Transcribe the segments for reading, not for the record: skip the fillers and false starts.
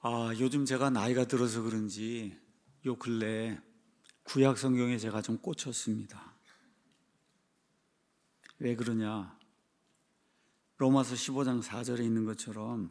요즘 제가 나이가 들어서 그런지 요 근래 구약 성경에 제가 좀 꽂혔습니다. 왜 그러냐? 로마서 15장 4절에 있는 것처럼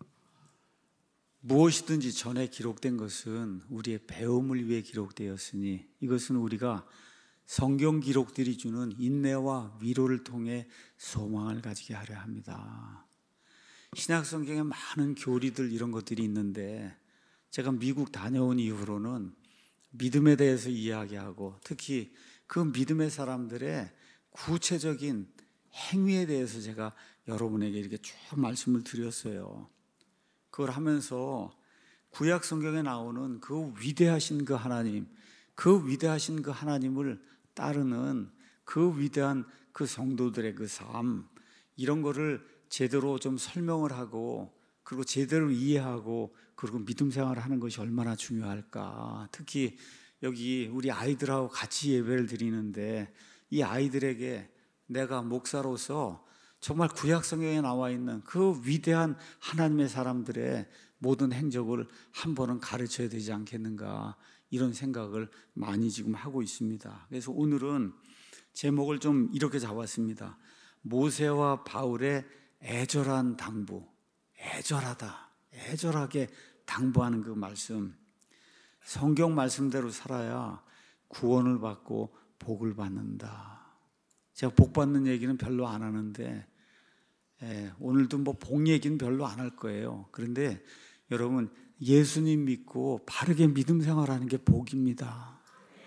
무엇이든지 전에 기록된 것은 우리의 배움을 위해 기록되었으니 이것은 우리가 성경 기록들이 주는 인내와 위로를 통해 소망을 가지게 하려 합니다. 신약 성경에 많은 교리들 이런 것들이 있는데 제가 미국 다녀온 이후로는 믿음에 대해서 이야기하고 특히 그 믿음의 사람들의 구체적인 행위에 대해서 제가 여러분에게 이렇게 쭉 말씀을 드렸어요. 그걸 하면서 구약 성경에 나오는 그 위대하신 그 하나님, 그 위대하신 그 하나님을 따르는 그 위대한 그 성도들의 그 삶, 이런 거를 제대로 좀 설명을 하고 그리고 제대로 이해하고 그리고 믿음 생활을 하는 것이 얼마나 중요할까. 특히 여기 우리 아이들하고 같이 예배를 드리는데 이 아이들에게 내가 목사로서 정말 구약 성경에 나와 있는 그 위대한 하나님의 사람들의 모든 행적을 한 번은 가르쳐야 되지 않겠는가, 이런 생각을 많이 지금 하고 있습니다. 그래서 오늘은 제목을 좀 이렇게 잡았습니다. 모세와 바울의 애절한 당부. 애절하다, 애절하게 당부하는 그 말씀. 성경 말씀대로 살아야 구원을 받고 복을 받는다. 제가 복 받는 얘기는 별로 안 하는데 오늘도 뭐 복 얘기는 별로 안 할 거예요. 그런데 여러분, 예수님 믿고 바르게 믿음 생활하는 게 복입니다.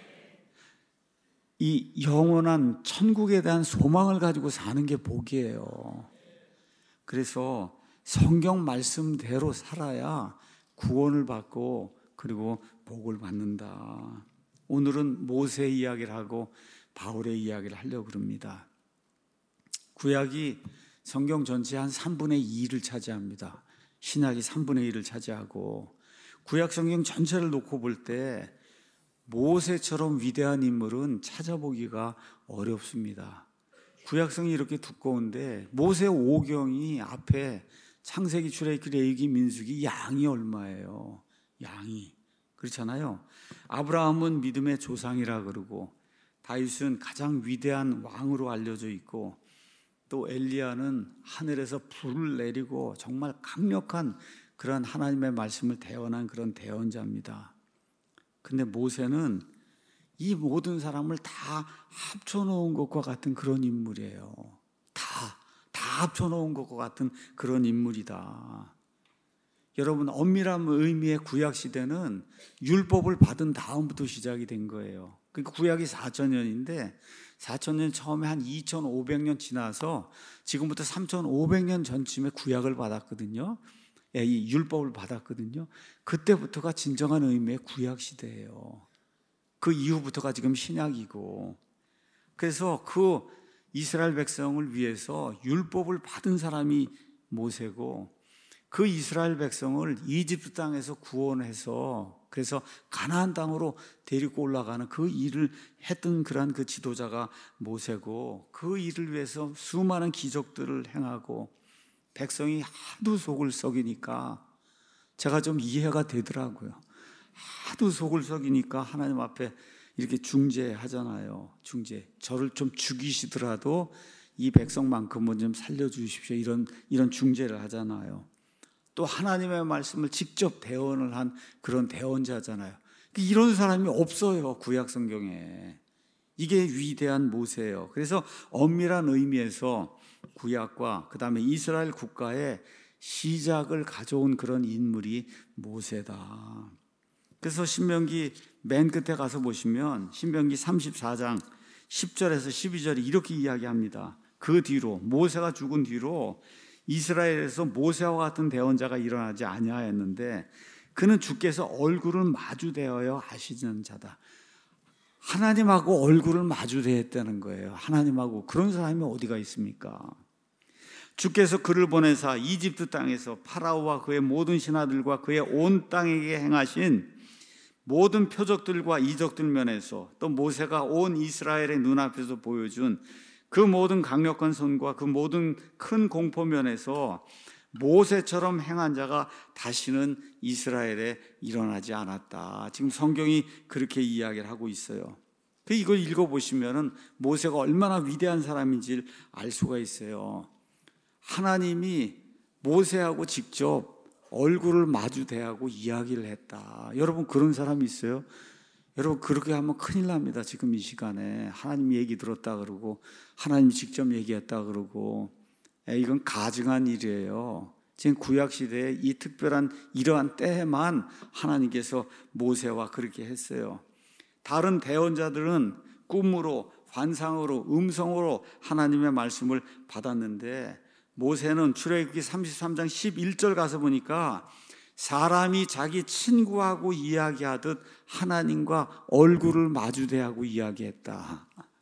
이 영원한 천국에 대한 소망을 가지고 사는 게 복이에요. 그래서 성경 말씀대로 살아야 구원을 받고 그리고 복을 받는다. 오늘은 모세 이야기를 하고 바울의 이야기를 하려고 합니다. 구약이 성경 전체의 한 3분의 2를 차지합니다. 신약이 3분의 1을 차지하고 구약 성경 전체를 놓고 볼 때 모세처럼 위대한 인물은 찾아보기가 어렵습니다. 구약성이 이렇게 두꺼운데 모세 오경이 앞에 창세기, 출애굽기, 레위기, 민수기 양이 얼마예요? 양이. 그렇잖아요. 아브라함은 믿음의 조상이라 그러고 다윗은 가장 위대한 왕으로 알려져 있고 또 엘리야는 하늘에서 불을 내리고 정말 강력한 그런 하나님의 말씀을 대언한 그런 대언자입니다. 근데 모세는 이 모든 사람을 다 합쳐놓은 것과 같은 그런 인물이에요. 다 합쳐놓은 것과 같은 그런 인물이다. 여러분, 엄밀한 의미의 구약시대는 율법을 받은 다음부터 시작이 된 거예요. 그러니까 구약이 4,000년인데 4,000년 처음에 한 2,500년 지나서 지금부터 3,500년 전쯤에 구약을 받았거든요. 이 율법을 받았거든요. 그때부터가 진정한 의미의 구약시대예요. 그 이후부터가 지금 신약이고, 그래서 그 이스라엘 백성을 위해서 율법을 받은 사람이 모세고 그 이스라엘 백성을 이집트 땅에서 구원해서 그래서 가나안 땅으로 데리고 올라가는 그 일을 했던 그러한 그 지도자가 모세고 그 일을 위해서 수많은 기적들을 행하고 백성이 하도 속을 썩이니까 제가 좀 이해가 되더라고요. 하도 속을 썩이니까 하나님 앞에 이렇게 중재하잖아요. 중재. 저를 좀 죽이시더라도 이 백성만큼은 좀 살려주십시오. 이런 중재를 하잖아요. 또 하나님의 말씀을 직접 대언을 한 그런 대언자잖아요. 이런 사람이 없어요, 구약 성경에. 이게 위대한 모세예요. 그래서 엄밀한 의미에서 구약과 그 다음에 이스라엘 국가의 시작을 가져온 그런 인물이 모세다. 그래서 신명기 맨 끝에 가서 보시면 신명기 34장 10절에서 12절이 이렇게 이야기합니다. 그 뒤로 모세가 죽은 뒤로 이스라엘에서 모세와 같은 대언자가 일어나지 아니하였는데 그는 주께서 얼굴을 마주대하여 하시는 자다. 하나님하고 얼굴을 마주대했다는 거예요. 하나님하고. 그런 사람이 어디가 있습니까? 주께서 그를 보내사 이집트 땅에서 파라오와 그의 모든 신하들과 그의 온 땅에게 행하신 모든 표적들과 이적들 면에서 또 모세가 온 이스라엘의 눈앞에서 보여준 그 모든 강력한 손과 그 모든 큰 공포 면에서 모세처럼 행한 자가 다시는 이스라엘에 일어나지 않았다. 지금 성경이 그렇게 이야기를 하고 있어요. 이걸 읽어보시면 모세가 얼마나 위대한 사람인지 알 수가 있어요. 하나님이 모세하고 직접 얼굴을 마주대하고 이야기를 했다. 여러분, 그런 사람이 있어요? 여러분, 그렇게 하면 큰일 납니다. 지금 이 시간에 하나님 얘기 들었다 그러고 하나님 직접 얘기했다 그러고, 이건 가증한 일이에요. 지금 구약시대에 이 특별한 이러한 때에만 하나님께서 모세와 그렇게 했어요. 다른 대언자들은 꿈으로, 환상으로, 음성으로 하나님의 말씀을 받았는데, 모세는 출애굽기 33장 11절 가서 보니까 사람이 자기 친구하고 이야기하듯 하나님과 얼굴을 마주대하고 이야기했다.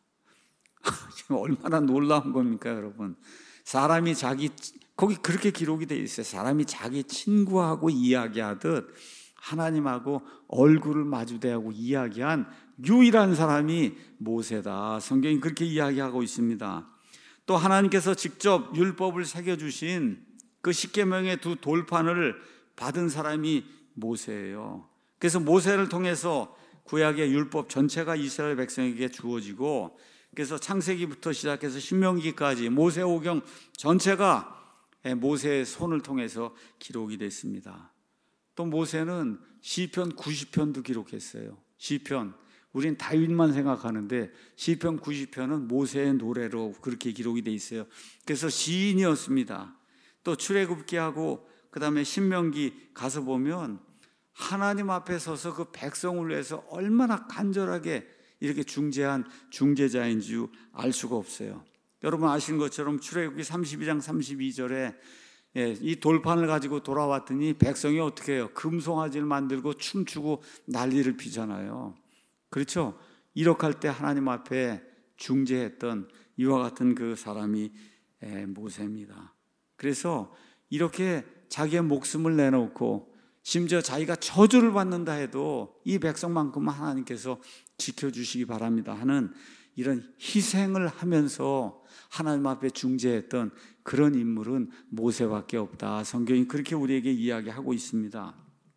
얼마나 놀라운 겁니까, 여러분? 사람이 거기 그렇게 기록이 되어 있어요. 사람이 자기 친구하고 이야기하듯 하나님하고 얼굴을 마주대하고 이야기한 유일한 사람이 모세다. 성경이 그렇게 이야기하고 있습니다. 또 하나님께서 직접 율법을 새겨주신 그 십계명의 두 돌판을 받은 사람이 모세예요. 그래서 모세를 통해서 구약의 율법 전체가 이스라엘 백성에게 주어지고, 그래서 창세기부터 시작해서 신명기까지 모세오경 전체가 모세의 손을 통해서 기록이 됐습니다. 또 모세는 시편 90편도 기록했어요. 시편, 우린 다윗만 생각하는데 시편 90편은 모세의 노래로 그렇게 기록이 돼 있어요. 그래서 시인이었습니다. 또 출애굽기하고 그다음에 신명기 가서 보면 하나님 앞에 서서 그 백성을 위해서 얼마나 간절하게 이렇게 중재한 중재자인 줄 알 수가 없어요. 여러분 아시는 것처럼 출애굽기 32장 32절에 이 돌판을 가지고 돌아왔더니 백성이 어떻게 해요? 금송아지를 만들고 춤추고 난리를 피잖아요. 그렇죠? 이렇게 때 하나님 앞에 중재했던 이와 같은 그 사람이 모세입니다. 그래서 이렇게 자기의 목숨을 내놓고 심지어 자기가 저주를 받는다 해도 이 백성만큼은 하나님께서 지켜주시기 바랍니다 하는 이런 희생을 하면서 하나님 앞에 중재했던 그런 인물은 모세밖에 없다. 성경이 그렇게 우리에게 이야기하고 있습니다.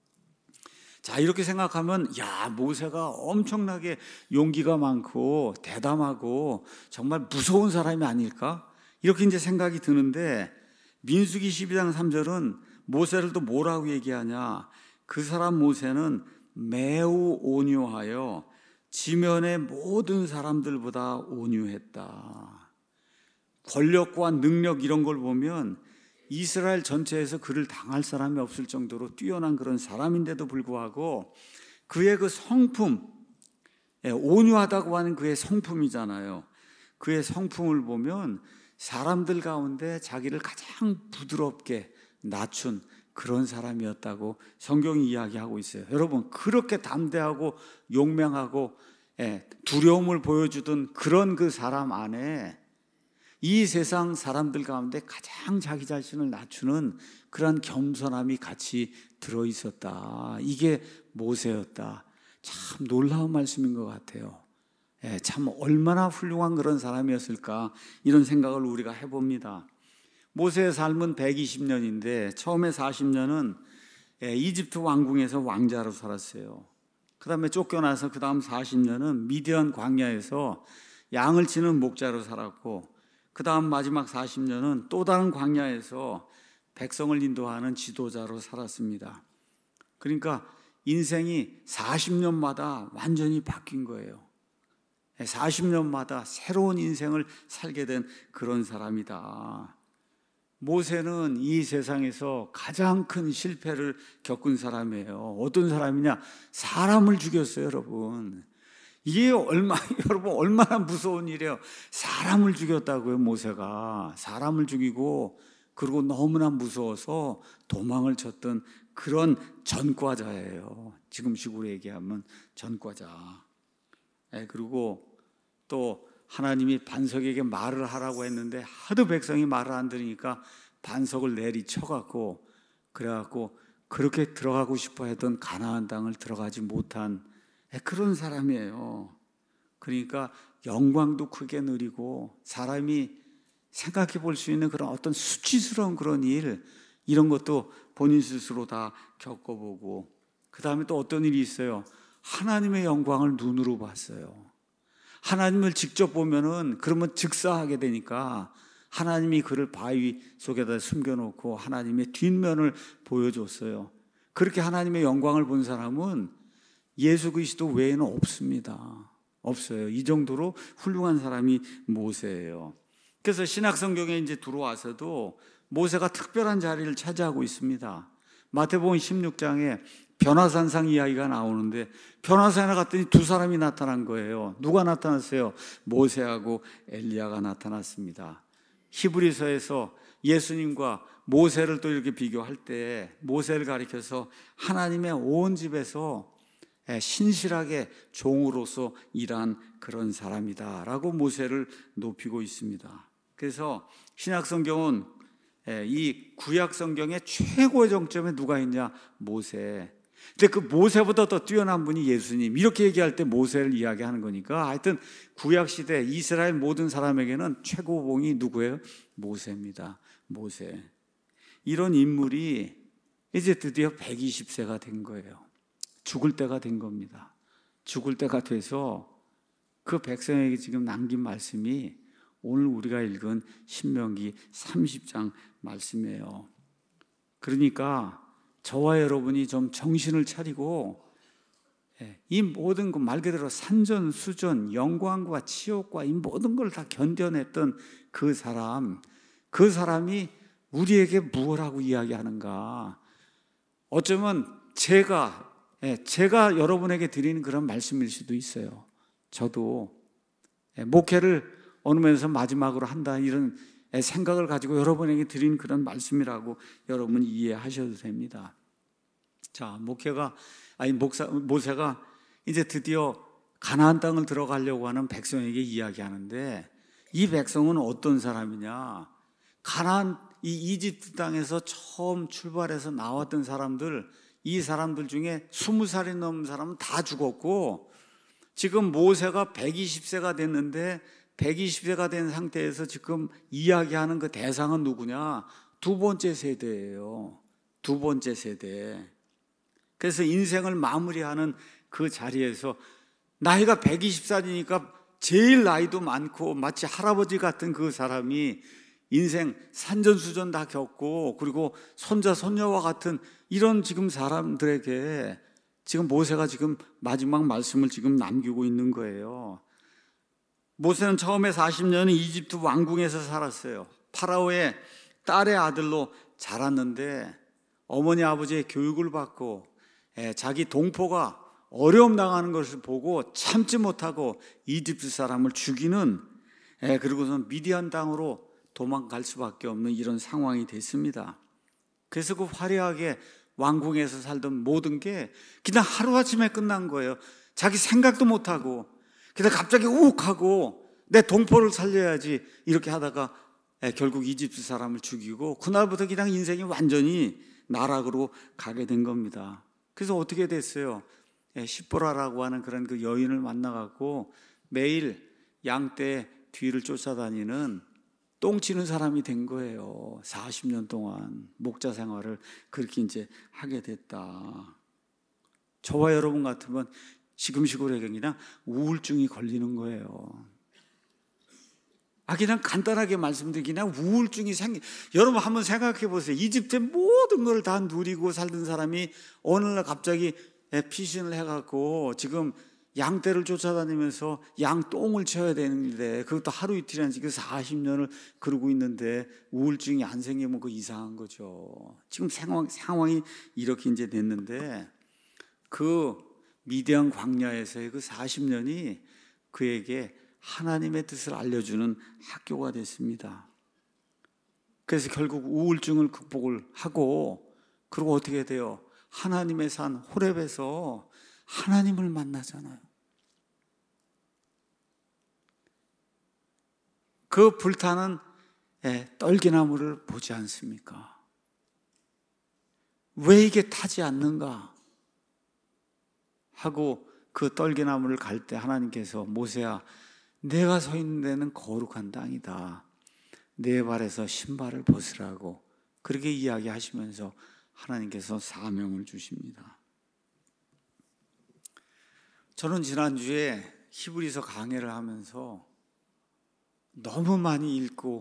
자, 이렇게 생각하면 모세가 엄청나게 용기가 많고 대담하고 정말 무서운 사람이 아닐까? 이렇게 이제 생각이 드는데, 민수기 12장 3절은 모세를 또 뭐라고 얘기하냐? 그 사람 모세는 매우 온유하여 지면의 모든 사람들보다 온유했다. 권력과 능력 이런 걸 보면 이스라엘 전체에서 그를 당할 사람이 없을 정도로 뛰어난 그런 사람인데도 불구하고 그의 그 성품, 온유하다고 하는 그의 성품이잖아요. 그의 성품을 보면 사람들 가운데 자기를 가장 부드럽게 낮춘 그런 사람이었다고 성경이 이야기하고 있어요. 여러분, 그렇게 담대하고 용맹하고 두려움을 보여주던 그런 그 사람 안에 이 세상 사람들 가운데 가장 자기 자신을 낮추는 그런 겸손함이 같이 들어있었다. 이게 모세였다. 참 놀라운 말씀인 것 같아요. 참 얼마나 훌륭한 그런 사람이었을까, 이런 생각을 우리가 해봅니다. 모세의 삶은 120년인데 처음에 40년은 이집트 왕궁에서 왕자로 살았어요. 그 다음에 쫓겨나서 그 다음 40년은 미디안 광야에서 양을 치는 목자로 살았고, 그 다음 마지막 40년은 또 다른 광야에서 백성을 인도하는 지도자로 살았습니다. 그러니까 인생이 40년마다 완전히 바뀐 거예요. 40년마다 새로운 인생을 살게 된 그런 사람이다. 모세는 이 세상에서 가장 큰 실패를 겪은 사람이에요. 어떤 사람이냐? 사람을 죽였어요, 여러분. 이게 여러분 얼마나 무서운 일이에요. 사람을 죽였다고요, 모세가. 사람을 죽이고, 그리고 너무나 무서워서 도망을 쳤던 그런 전과자예요. 지금식으로 얘기하면 전과자. 그리고 또 하나님이 반석에게 말을 하라고 했는데 하도 백성이 말을 안 들으니까 반석을 내리쳐갖고, 그래갖고 그렇게 들어가고 싶어 했던 가나안 땅을 들어가지 못한 그런 사람이에요. 그러니까 영광도 크게 누리고 사람이 생각해 볼 수 있는 그런 어떤 수치스러운 그런 일, 이런 것도 본인 스스로 다 겪어보고, 그 다음에 또 어떤 일이 있어요. 하나님의 영광을 눈으로 봤어요. 하나님을 직접 보면은 그러면 즉사하게 되니까 하나님이 그를 바위 속에다 숨겨놓고 하나님의 뒷면을 보여줬어요. 그렇게 하나님의 영광을 본 사람은 예수 그리스도 외에는 없습니다. 없어요. 이 정도로 훌륭한 사람이 모세예요. 그래서 신약 성경에 이제 들어와서도 모세가 특별한 자리를 차지하고 있습니다. 마태복음 16장에 변화산상 이야기가 나오는데, 변화산에 갔더니 두 사람이 나타난 거예요. 누가 나타났어요? 모세하고 엘리야가 나타났습니다. 히브리서에서 예수님과 모세를 또 이렇게 비교할 때 모세를 가리켜서 하나님의 온 집에서 신실하게 종으로서 일한 그런 사람이다라고 모세를 높이고 있습니다. 그래서 신약 성경은 이 구약 성경의 최고의 정점에 누가 있냐? 모세. 근데 그 모세보다 더 뛰어난 분이 예수님. 이렇게 얘기할 때 모세를 이야기하는 거니까 하여튼 구약 시대 이스라엘 모든 사람에게는 최고봉이 누구예요? 모세입니다. 모세. 이런 인물이 이제 드디어 120세가 된 거예요. 죽을 때가 된 겁니다. 죽을 때가 돼서 그 백성에게 지금 남긴 말씀이 오늘 우리가 읽은 신명기 30장 말씀이에요. 그러니까 저와 여러분이 좀 정신을 차리고 이 모든 것 말 그대로 산전, 수전, 영광과 치욕과 이 모든 걸 다 견뎌냈던 그 사람이 우리에게 무엇하고 이야기하는가? 어쩌면 제가 여러분에게 드리는 그런 말씀일 수도 있어요. 저도 목회를 어느 면에서 마지막으로 한다 이런 생각을 가지고 여러분에게 드린 그런 말씀이라고 여러분 이해하셔도 됩니다. 자, 모세가 이제 드디어 가나안 땅을 들어가려고 하는 백성에게 이야기하는데, 이 백성은 어떤 사람이냐? 가나안 이 이집트 땅에서 처음 출발해서 나왔던 사람들, 이 사람들 중에 20살이 넘은 사람은 다 죽었고, 지금 모세가 120세가 됐는데 120세가 된 상태에서 지금 이야기하는 그 대상은 누구냐? 두 번째 세대예요. 두 번째 세대. 그래서 인생을 마무리하는 그 자리에서 나이가 120살이니까 제일 나이도 많고 마치 할아버지 같은 그 사람이 인생 산전수전 다 겪고, 그리고 손자 손녀와 같은 이런 지금 사람들에게 지금 모세가 지금 마지막 말씀을 지금 남기고 있는 거예요. 모세는 처음에 40년은 이집트 왕궁에서 살았어요. 파라오의 딸의 아들로 자랐는데 어머니 아버지의 교육을 받고 자기 동포가 어려움 당하는 것을 보고 참지 못하고 이집트 사람을 죽이는, 그리고선 미디안 땅으로 도망갈 수밖에 없는 이런 상황이 됐습니다. 그래서 그 화려하게 왕궁에서 살던 모든 게 그냥 하루아침에 끝난 거예요. 자기 생각도 못하고 그냥 갑자기 욱하고 내 동포를 살려야지 이렇게 하다가 결국 이집트 사람을 죽이고, 그날부터 그냥 인생이 완전히 나락으로 가게 된 겁니다. 그래서 어떻게 됐어요? 시보라라고 하는 그런 그 여인을 만나갖고 매일 양떼 뒤를 쫓아다니는 똥치는 사람이 된 거예요. 40년 동안 목자 생활을 그렇게 이제 하게 됐다. 저와 여러분 같으면 지금식으로 그냥 우울증이 걸리는 거예요. 그냥 간단하게 말씀드리면 그냥 우울증이 여러분 한번 생각해 보세요. 이집트의 모든 걸 다 누리고 살던 사람이 어느 날 갑자기 피신을 해갖고 지금 양떼를 쫓아다니면서 양똥을 쳐야 되는데, 그것도 하루 이틀이 아니지 40년을 그러고 있는데 우울증이 안 생기면 그 이상한 거죠. 지금 상황이 이렇게 이제 됐는데, 그 미디안 광야에서의 그 40년이 그에게 하나님의 뜻을 알려주는 학교가 됐습니다. 그래서 결국 우울증을 극복을 하고, 그리고 어떻게 돼요? 하나님의 산 호렙에서 하나님을 만나잖아요. 그 불타는 떨기나무를 보지 않습니까? 왜 이게 타지 않는가 하고 그 떨기나무를 갈 때 하나님께서 모세야, 내가 서 있는 데는 거룩한 땅이다. 내 발에서 신발을 벗으라고 그렇게 이야기하시면서 하나님께서 사명을 주십니다. 저는 지난주에 히브리서 강해를 하면서 너무 많이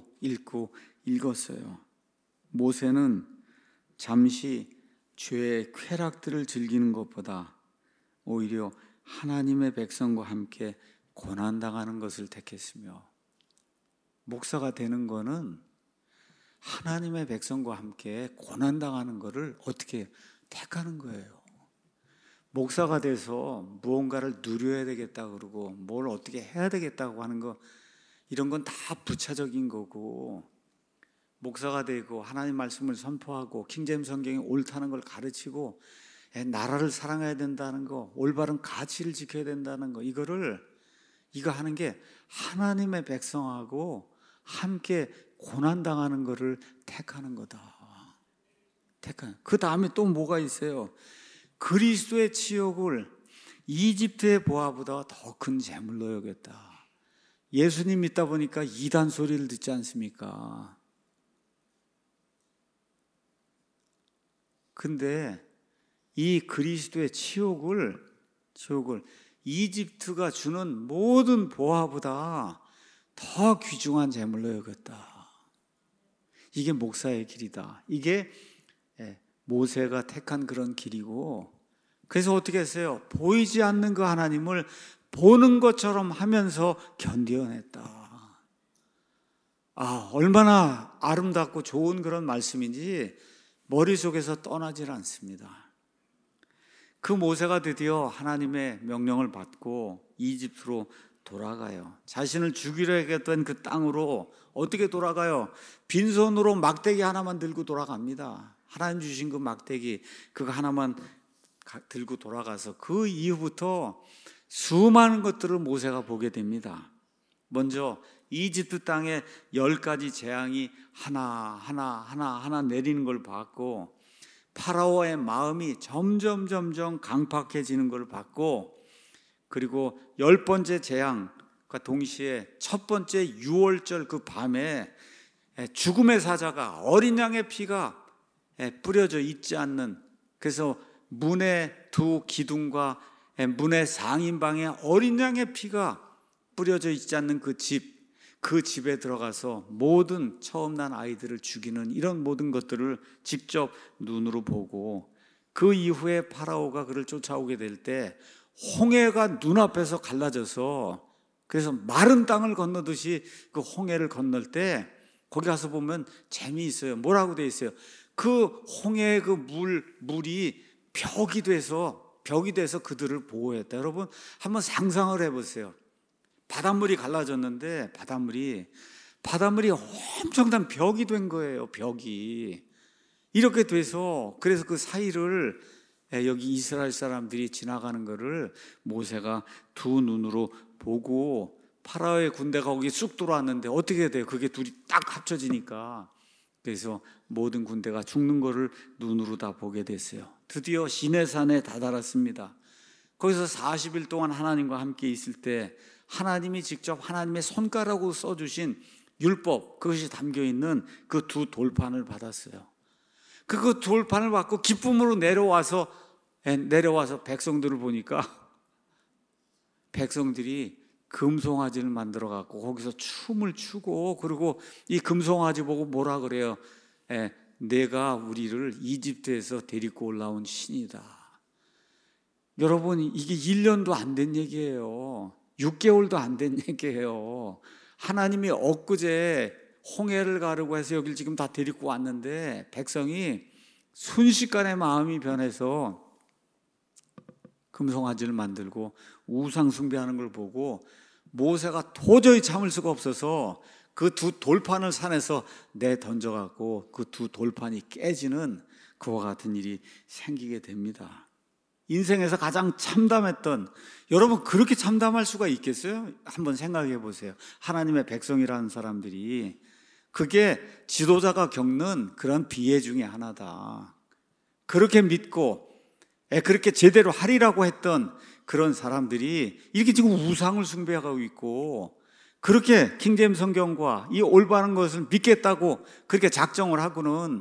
읽었어요. 모세는 잠시 죄의 쾌락들을 즐기는 것보다 오히려 하나님의 백성과 함께 고난당하는 것을 택했으며, 목사가 되는 거는 하나님의 백성과 함께 고난당하는 것을 어떻게 택하는 거예요. 목사가 돼서 무언가를 누려야 되겠다 그러고 뭘 어떻게 해야 되겠다고 하는 거, 이런 건 다 부차적인 거고, 목사가 되고 하나님 말씀을 선포하고 킹제임스 성경이 옳다는 걸 가르치고 나라를 사랑해야 된다는 거, 올바른 가치를 지켜야 된다는 거, 이거 하는 게 하나님의 백성하고 함께 고난당하는 것을 택하는 거다. 그 다음에 또 뭐가 있어요? 그리스도의 치욕을 이집트의 보화보다 더 큰 재물로 여겼다. 예수님 믿다 보니까 이단 소리를 듣지 않습니까? 근데 이 그리스도의 치욕을 이집트가 주는 모든 보화보다 더 귀중한 재물로 여겼다. 이게 목사의 길이다. 이게 모세가 택한 그런 길이고, 그래서 어떻게 했어요? 보이지 않는 그 하나님을 보는 것처럼 하면서 견뎌냈다. 얼마나 아름답고 좋은 그런 말씀인지 머릿속에서 떠나질 않습니다. 그 모세가 드디어 하나님의 명령을 받고 이집트로 돌아가요. 자신을 죽이려 했던 그 땅으로 어떻게 돌아가요? 빈손으로 막대기 하나만 들고 돌아갑니다. 하나님 주신 그 막대기 그거 하나만 들고 돌아가서 그 이후부터 수많은 것들을 모세가 보게 됩니다. 먼저 이집트 땅에 10가지 재앙이 하나 내리는 걸 봤고, 파라오의 마음이 점점 강팍해지는 걸 봤고, 그리고 10번째 재앙과 동시에 첫 번째 6월절 그 밤에 죽음의 사자가, 어린 양의 피가 뿌려져 있지 않는, 그래서 문의 두 기둥과 문의 상인방에 어린 양의 피가 뿌려져 있지 않는 그 집에 들어가서 모든 처음 난 아이들을 죽이는 이런 모든 것들을 직접 눈으로 보고, 그 이후에 파라오가 그를 쫓아오게 될 때 홍해가 눈앞에서 갈라져서, 그래서 마른 땅을 건너듯이 그 홍해를 건널 때 거기 가서 보면 재미있어요. 뭐라고 돼 있어요? 그 홍해의 그 물이 벽이 돼서 그들을 보호했다. 여러분 한번 상상을 해보세요. 바닷물이 갈라졌는데 바닷물이 엄청난 벽이 된 거예요. 벽이 이렇게 돼서, 그래서 그 사이를 여기 이스라엘 사람들이 지나가는 것을 모세가 두 눈으로 보고, 파라오의 군대가 거기 쑥 들어왔는데 어떻게 돼요? 그게 둘이 딱 합쳐지니까, 그래서 모든 군대가 죽는 것을 눈으로 다 보게 됐어요. 드디어 시내산에 다다랐습니다. 거기서 40일 동안 하나님과 함께 있을 때 하나님이 직접 하나님의 손가락으로 써주신 율법, 그것이 담겨있는 그 두 돌판을 받았어요. 그 돌판을 받고 기쁨으로 내려와서 백성들을 보니까 백성들이 금송아지를 만들어 갖고 거기서 춤을 추고, 그리고 이 금송아지 보고 뭐라 그래요? 내가 우리를 이집트에서 데리고 올라온 신이다. 여러분 이게 1년도 안 된 얘기예요. 6개월도 안 된 얘기예요. 하나님이 엊그제 홍해를 가르고 해서 여길 지금 다 데리고 왔는데, 백성이 순식간에 마음이 변해서 금송아지를 만들고 우상 숭배하는 걸 보고 모세가 도저히 참을 수가 없어서 그 두 돌판을 산에서 내던져갖고 그 두 돌판이 깨지는 그와 같은 일이 생기게 됩니다. 인생에서 가장 참담했던, 여러분 그렇게 참담할 수가 있겠어요? 한번 생각해 보세요. 하나님의 백성이라는 사람들이, 그게 지도자가 겪는 그런 비애 중에 하나다. 그렇게 믿고 그렇게 제대로 하리라고 했던 그런 사람들이 이렇게 지금 우상을 숭배하고 있고, 그렇게 킹제임스 성경과 이 올바른 것을 믿겠다고 그렇게 작정을 하고는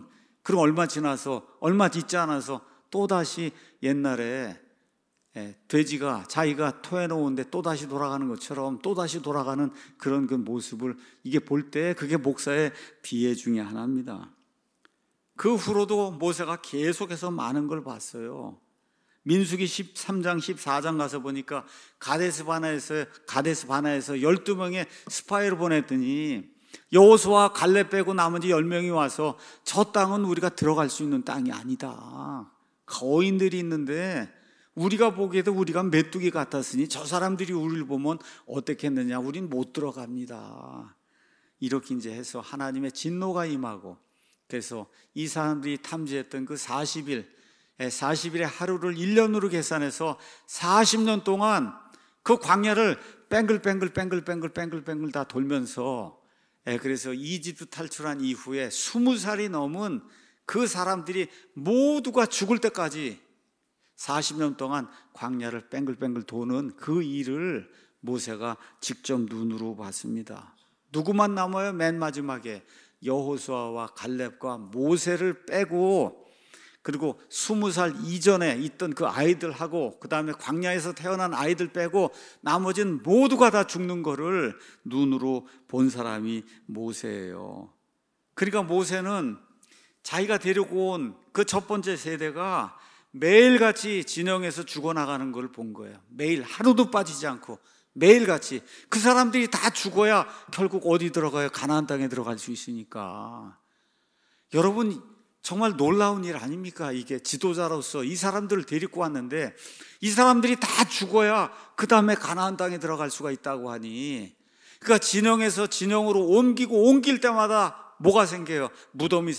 그럼 얼마 짓지 않아서 또다시 옛날에 돼지가 자기가 토해놓은데 또다시 돌아가는 것처럼 또다시 돌아가는 그런 그 모습을 이게 볼 때 그게 목사의 비애 중에 하나입니다. 그 후로도 모세가 계속해서 많은 걸 봤어요. 민수기 13장 14장 가서 보니까 가데스 바네아에서 12명의 스파이를 보냈더니 여호수아 갈렙 빼고 나머지 10명이 와서 저 땅은 우리가 들어갈 수 있는 땅이 아니다. 거인들이 있는데 우리가 보기에도 우리가 메뚜기 같았으니 저 사람들이 우리를 보면 어떻겠느냐, 우린 못 들어갑니다. 이렇게 이제 해서 하나님의 진노가 임하고, 그래서 이 사람들이 탐지했던 그 40일의 하루를 1년으로 계산해서 40년 동안 그 광야를 뱅글뱅글 다 돌면서, 그래서 이집트 탈출한 이후에 20살이 넘은 그 사람들이 모두가 죽을 때까지 40년 동안 광야를 뱅글뱅글 도는 그 일을 모세가 직접 눈으로 봤습니다. 누구만 남아요? 맨 마지막에 여호수아와 갈렙과 모세를 빼고, 그리고 20살 이전에 있던 그 아이들하고 그 다음에 광야에서 태어난 아이들 빼고 나머지는 모두가 다 죽는 거를 눈으로 본 사람이 모세예요. 그러니까 모세는 자기가 데리고 온 그 첫 번째 세대가 매일같이 진영에서 죽어나가는 걸 본 거예요. 매일 하루도 빠지지 않고 매일같이. 그 사람들이 다 죽어야 결국 어디 들어가요? 가나안 땅에 들어갈 수 있으니까. 여러분, 정말 놀라운 일 아닙니까? 이게 지도자로서 이 사람들을 데리고 왔는데 이 사람들이 다 죽어야 그 다음에 가나안 땅에 들어갈 수가 있다고 하니, 그러니까 진영에서 진영으로 옮길 때마다 뭐가 생겨요? 무덤이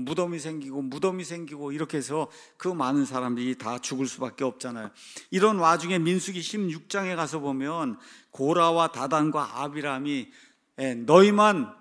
생기고 이렇게 해서 그 많은 사람들이 다 죽을 수밖에 없잖아요. 이런 와중에 민수기 16장에 가서 보면 고라와 다단과 아비람이 너희만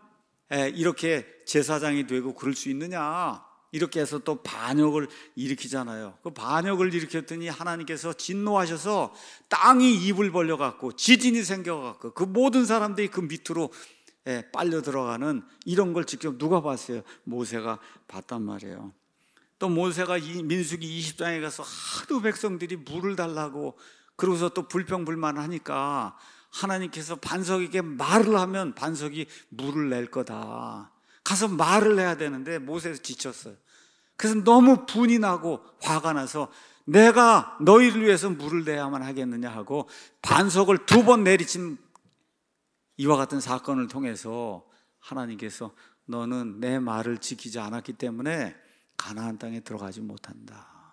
이렇게 제사장이 되고 그럴 수 있느냐, 이렇게 해서 또 반역을 일으키잖아요. 그 반역을 일으켰더니 하나님께서 진노하셔서 땅이 입을 벌려갖고 지진이 생겨갖고 그 모든 사람들이 그 밑으로 빨려 들어가는 이런 걸 직접 누가 봤어요? 모세가 봤단 말이에요. 또 모세가 민수기 20장에 가서 하도 백성들이 물을 달라고 그러고서 또 불평불만을 하니까 하나님께서 반석에게 말을 하면 반석이 물을 낼 거다. 가서 말을 해야 되는데 모세도 지쳤어요. 그래서 너무 분이 나고 화가 나서 내가 너희를 위해서 물을 내야만 하겠느냐 하고 반석을 2번 내리친 이와 같은 사건을 통해서 하나님께서 너는 내 말을 지키지 않았기 때문에 가나안 땅에 들어가지 못한다.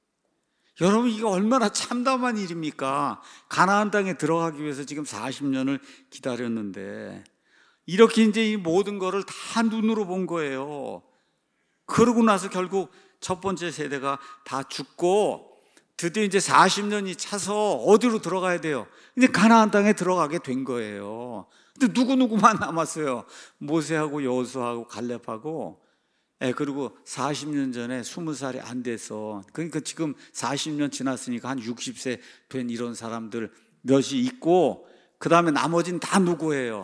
여러분, 이게 얼마나 참담한 일입니까? 가나안 땅에 들어가기 위해서 지금 40년을 기다렸는데 이렇게 이제 이 모든 거를 다 눈으로 본 거예요. 그러고 나서 결국 첫 번째 세대가 다 죽고 드디어 이제 40년이 차서 어디로 들어가야 돼요? 이제 가나안 땅에 들어가게 된 거예요. 근데 누구만 남았어요? 모세하고 여호수아하고 갈렙하고, 그리고 40년 전에 20살이 안 돼서, 그러니까 지금 40년 지났으니까 한 60세 된 이런 사람들 몇이 있고, 그 다음에 나머지는 다 누구예요?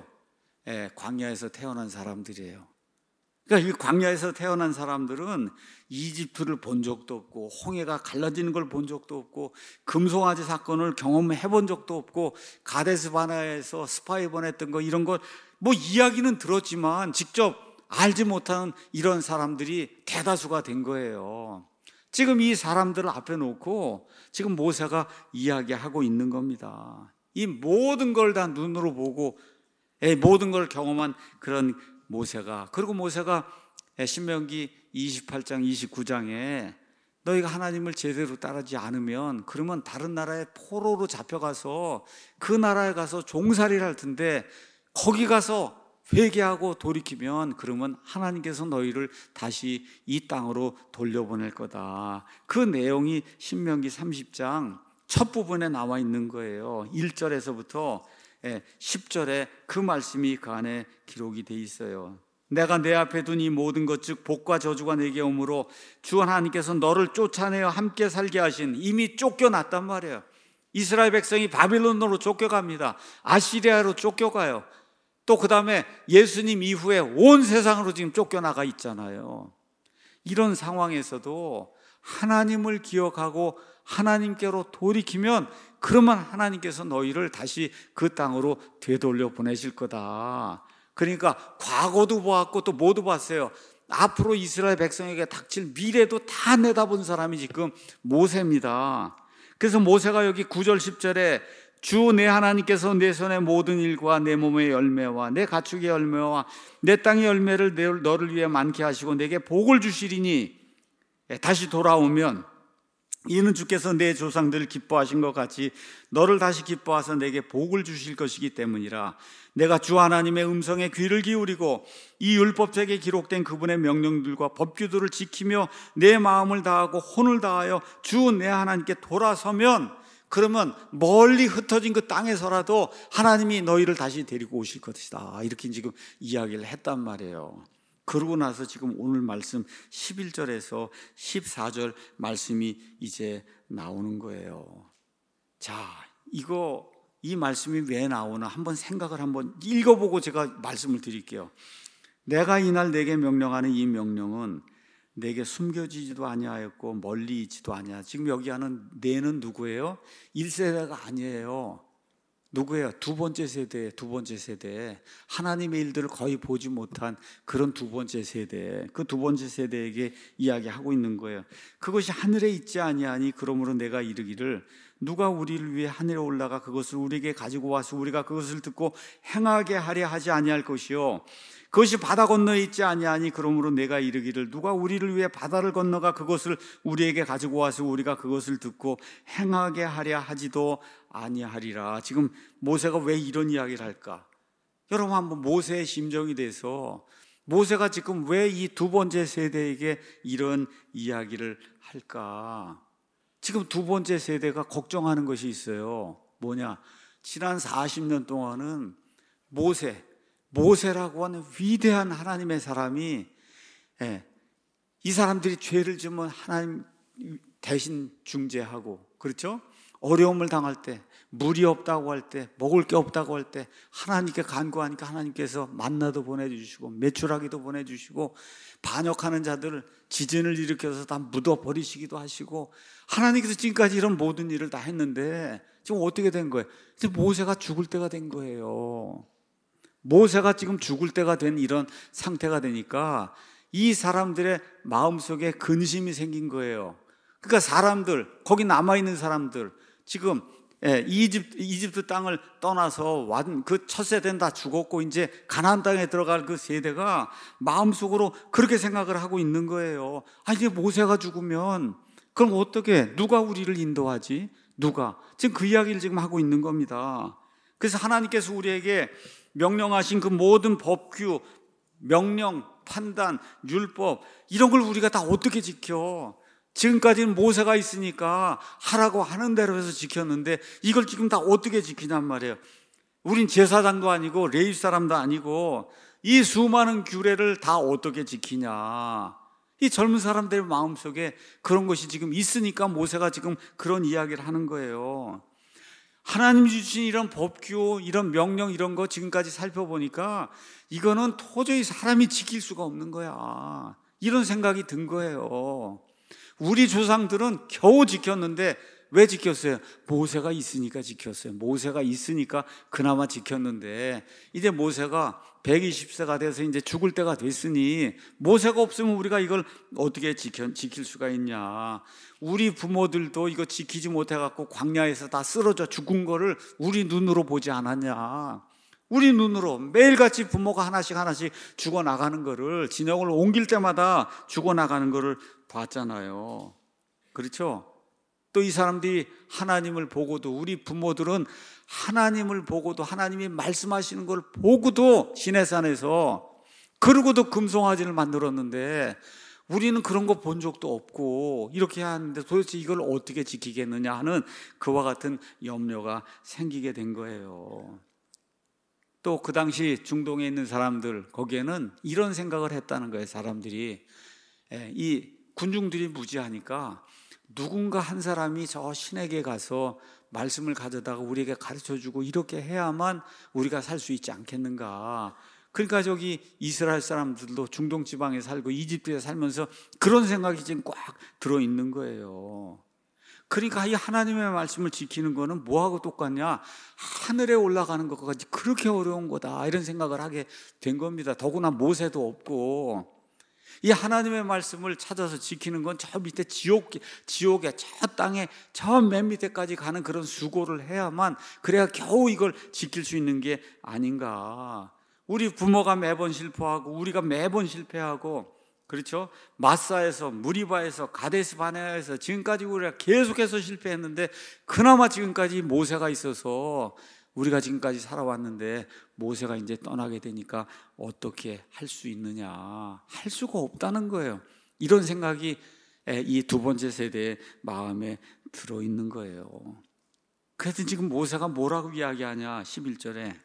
광야에서 태어난 사람들이에요. 그러니까 이 광야에서 태어난 사람들은 이집트를 본 적도 없고 홍해가 갈라지는 걸 본 적도 없고 금송아지 사건을 경험해 본 적도 없고 가데스 바네아에서 스파이 보냈던 거 이런 거 뭐 이야기는 들었지만 직접 알지 못하는 이런 사람들이 대다수가 된 거예요. 지금 이 사람들을 앞에 놓고 지금 모세가 이야기하고 있는 겁니다. 이 모든 걸 다 눈으로 보고 모든 걸 경험한 그런 모세가, 그리고 모세가 신명기 28장 29장에 너희가 하나님을 제대로 따르지 않으면 그러면 다른 나라의 포로로 잡혀가서 그 나라에 가서 종살이를 할 텐데 거기 가서 회개하고 돌이키면 그러면 하나님께서 너희를 다시 이 땅으로 돌려보낼 거다. 그 내용이 신명기 30장 첫 부분에 나와 있는 거예요. 1절에서부터 10절에 그 말씀이 그 안에 기록이 돼 있어요. 내가 내 앞에 둔 이 모든 것 즉 복과 저주가 내게 오므로 주 하나님께서 너를 쫓아내어 함께 살게 하신, 이미 쫓겨났단 말이에요. 이스라엘 백성이 바빌론으로 쫓겨갑니다. 아시리아로 쫓겨가요. 또 그 다음에 예수님 이후에 온 세상으로 지금 쫓겨나가 있잖아요. 이런 상황에서도 하나님을 기억하고 하나님께로 돌이키면 그러면 하나님께서 너희를 다시 그 땅으로 되돌려 보내실 거다. 그러니까 과거도 보았고 또 뭐도 봤어요. 앞으로 이스라엘 백성에게 닥칠 미래도 다 내다본 사람이 지금 모세입니다. 그래서 모세가 여기 9절 10절에 주 내 하나님께서 내 손의 모든 일과 내 몸의 열매와 내 가축의 열매와 내 땅의 열매를 너를 위해 많게 하시고 내게 복을 주시리니 다시 돌아오면 이는 주께서 내 조상들을 기뻐하신 것 같이 너를 다시 기뻐하사 내게 복을 주실 것이기 때문이라. 내가 주 하나님의 음성에 귀를 기울이고 이 율법책에 기록된 그분의 명령들과 법규들을 지키며 내 마음을 다하고 혼을 다하여 주 내 하나님께 돌아서면, 그러면 멀리 흩어진 그 땅에서라도 하나님이 너희를 다시 데리고 오실 것이다. 이렇게 지금 이야기를 했단 말이에요. 그러고 나서 지금 오늘 말씀 11절에서 14절 말씀이 이제 나오는 거예요. 자, 이 말씀이 왜 나오나 한번 생각을 한번 읽어보고 제가 말씀을 드릴게요. 내가 이날 내게 명령하는 이 명령은 내게 숨겨지지도 아니하였고 멀리 있지도 아니야. 지금 여기 하는 내는 누구예요? 1세대가 아니에요. 누구예요? 두 번째 세대. 하나님의 일들을 거의 보지 못한 그런 두 번째 세대. 그 두 번째 세대에게 이야기하고 있는 거예요. 그것이 하늘에 있지 아니하니 그러므로 내가 이르기를 누가 우리를 위해 하늘에 올라가 그것을 우리에게 가지고 와서 우리가 그것을 듣고 행하게 하려 하지 아니할 것이요 그것이 바다 건너에 있지 아니하니 그러므로 내가 이르기를 누가 우리를 위해 바다를 건너가 그것을 우리에게 가지고 와서 우리가 그것을 듣고 행하게 하려 하지도 아니하리라. 지금 모세가 왜 이런 이야기를 할까? 여러분 한번 모세의 심정이 돼서 모세가 지금 왜 이 두 번째 세대에게 이런 이야기를 할까? 지금 두 번째 세대가 걱정하는 것이 있어요. 뭐냐? 지난 40년 동안은 모세라고 하는 위대한 하나님의 사람이 이 사람들이 죄를 지으면 하나님 대신 중재하고, 그렇죠? 어려움을 당할 때, 물이 없다고 할 때, 먹을 게 없다고 할 때 하나님께 간구하니까 하나님께서 만나도 보내주시고 메추라기도 보내주시고 반역하는 자들을 지진을 일으켜서 다 묻어버리시기도 하시고 하나님께서 지금까지 이런 모든 일을 다 했는데 지금 어떻게 된 거예요? 지금 모세가 죽을 때가 된 거예요. 모세가 지금 죽을 때가 된 이런 상태가 되니까 이 사람들의 마음속에 근심이 생긴 거예요. 그러니까 사람들, 거기 남아있는 사람들, 지금 이집트 땅을 떠나서 그 첫 세대는 다 죽었고 이제 가나안 땅에 들어갈 그 세대가 마음속으로 그렇게 생각을 하고 있는 거예요. 이제 모세가 죽으면 그럼 어떻게, 누가 우리를 인도하지? 누가? 지금 그 이야기를 지금 하고 있는 겁니다. 그래서 하나님께서 우리에게 명령하신 그 모든 법규, 명령, 판단, 율법 이런 걸 우리가 다 어떻게 지켜? 지금까지는 모세가 있으니까 하라고 하는 대로 해서 지켰는데 이걸 지금 다 어떻게 지키냔 말이에요. 우린 제사장도 아니고 레위 사람도 아니고 이 수많은 규례를 다 어떻게 지키냐. 이 젊은 사람들의 마음속에 그런 것이 지금 있으니까 모세가 지금 그런 이야기를 하는 거예요. 하나님이 주신 이런 법규, 이런 명령 이런 거 지금까지 살펴보니까 이거는 도저히 사람이 지킬 수가 없는 거야. 이런 생각이 든 거예요. 우리 조상들은 겨우 지켰는데 왜 지켰어요? 모세가 있으니까 지켰어요. 모세가 있으니까 그나마 지켰는데 이제 모세가 120세가 돼서 이제 죽을 때가 됐으니 모세가 없으면 우리가 이걸 어떻게 지킬 수가 있냐. 우리 부모들도 이거 지키지 못해갖고 광야에서 다 쓰러져 죽은 거를 우리 눈으로 보지 않았냐. 우리 눈으로 매일같이 부모가 하나씩 죽어나가는 거를, 진영을 옮길 때마다 죽어나가는 거를 봤잖아요. 그렇죠? 또 이 사람들이 하나님을 보고도, 우리 부모들은 하나님을 보고도, 하나님이 말씀하시는 걸 보고도 시내산에서 그러고도 금송아지를 만들었는데 우리는 그런 거 본 적도 없고 이렇게 하는데 도대체 이걸 어떻게 지키겠느냐 하는 그와 같은 염려가 생기게 된 거예요. 또 그 당시 중동에 있는 사람들, 거기에는 이런 생각을 했다는 거예요. 사람들이, 이 군중들이 무지하니까 누군가 한 사람이 저 신에게 가서 말씀을 가져다가 우리에게 가르쳐주고 이렇게 해야만 우리가 살 수 있지 않겠는가. 그러니까 저기 이스라엘 사람들도 중동 지방에 살고 이집트에 살면서 그런 생각이 지금 꽉 들어있는 거예요. 그러니까 이 하나님의 말씀을 지키는 거는 뭐하고 똑같냐? 하늘에 올라가는 것까지 그렇게 어려운 거다, 이런 생각을 하게 된 겁니다. 더구나 모세도 없고, 이 하나님의 말씀을 찾아서 지키는 건 저 밑에 지옥에 저 땅에 저 맨 밑에까지 가는 그런 수고를 해야만, 그래야 겨우 이걸 지킬 수 있는 게 아닌가. 우리 부모가 매번 실패하고 우리가 매번 실패하고, 그렇죠? 마사에서, 무리바에서, 가데스 바네아에서 지금까지 우리가 계속해서 실패했는데 그나마 지금까지 모세가 있어서 우리가 지금까지 살아왔는데, 모세가 이제 떠나게 되니까 어떻게 할 수 있느냐? 할 수가 없다는 거예요. 이런 생각이 이 두 번째 세대의 마음에 들어있는 거예요. 그래서 지금 모세가 뭐라고 이야기하냐? 11절에